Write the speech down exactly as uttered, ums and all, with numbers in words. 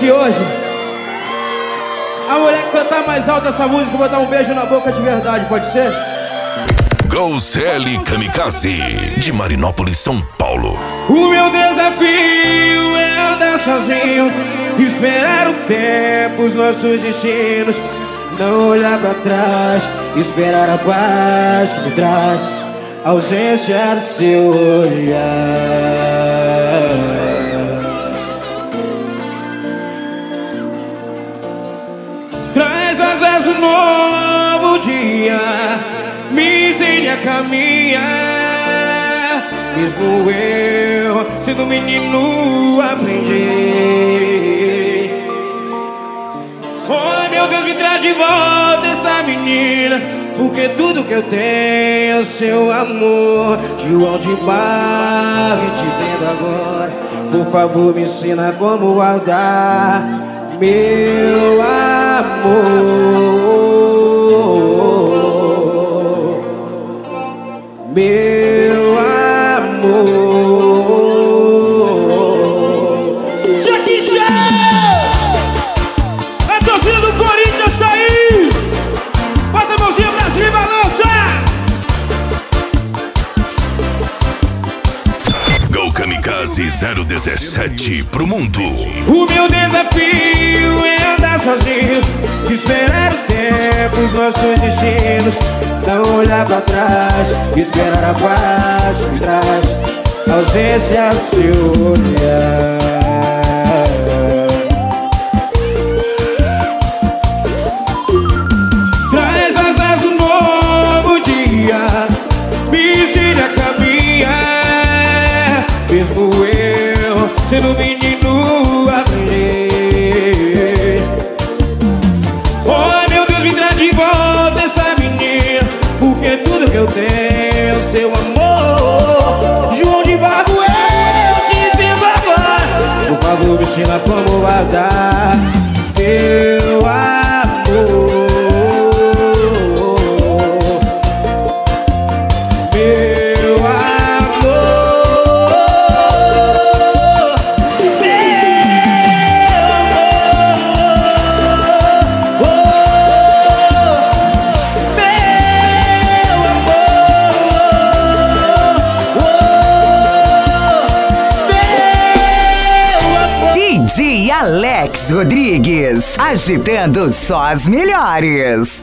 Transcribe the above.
aqui hoje. A mulher que cantar mais alto essa música, eu vou dar um beijo na boca de verdade, pode ser? Groselha Kamikaze, de Marinópolis, São Paulo. O meu desafio é andar sozinho, esperar o tempo, os nossos destinos, não olhar pra trás, esperar a paz que me traz a ausência do seu olhar. Traz asas um novo dia, me ensine a caminhar. Mesmo eu, sendo menino, aprendi. Oh, meu Deus, me traz de volta essa menina, porque tudo que eu tenho é o seu amor. João de Barro, te vendo agora, por favor, me ensina como guardar meu amor, meu amor. Jack Chan! A torcida do Corinthians tá aí! Bota a mãozinha pra cima e balança! Go Kamikaze zero dezessete pro mundo. O meu desafio é andar sozinho, esperar o tempo, os nossos destinos, não olhar pra trás, esperar a paz que me traz a ausência do seu olhar. Traz asas um novo dia, me ensine a caminhar. Mesmo eu, sendo menino, aprendi. Oh, meu Deus, me traz de volta essa menina, porque tudo que eu tenho é o seu amor. João de Barro, eu te entendo agora, por favor, me ensina como guardar meu amor, meu amor, D J Alex Rodrigues, agitando só as melhores.